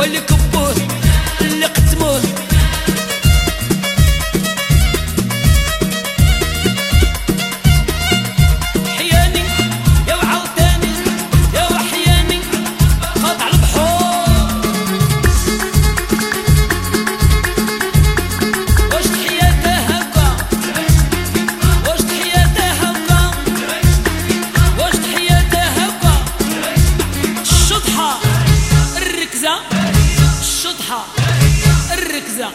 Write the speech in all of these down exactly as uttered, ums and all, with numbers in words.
واللي كبوه اللي قتموه حياني يا وعاوتاني يا وحياني قاطع البحور واش تحياته هكا واش تحياته هكا واش تحياته هكا الشطحة الركزة الشطحة الركزة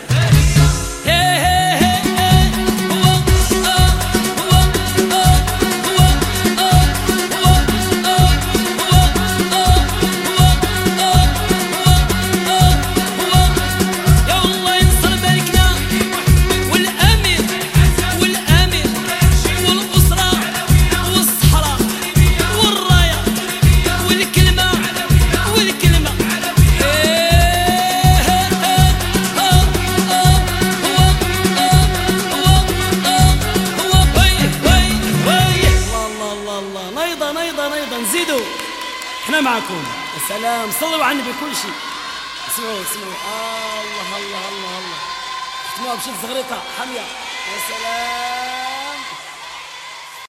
نزيدوا احنا معكم. السلام صلوا على النبي كل شيء. اسمعوا اسمعوا الله الله الله الله. ختموها بشي زغريطه حاميه. يا سلام.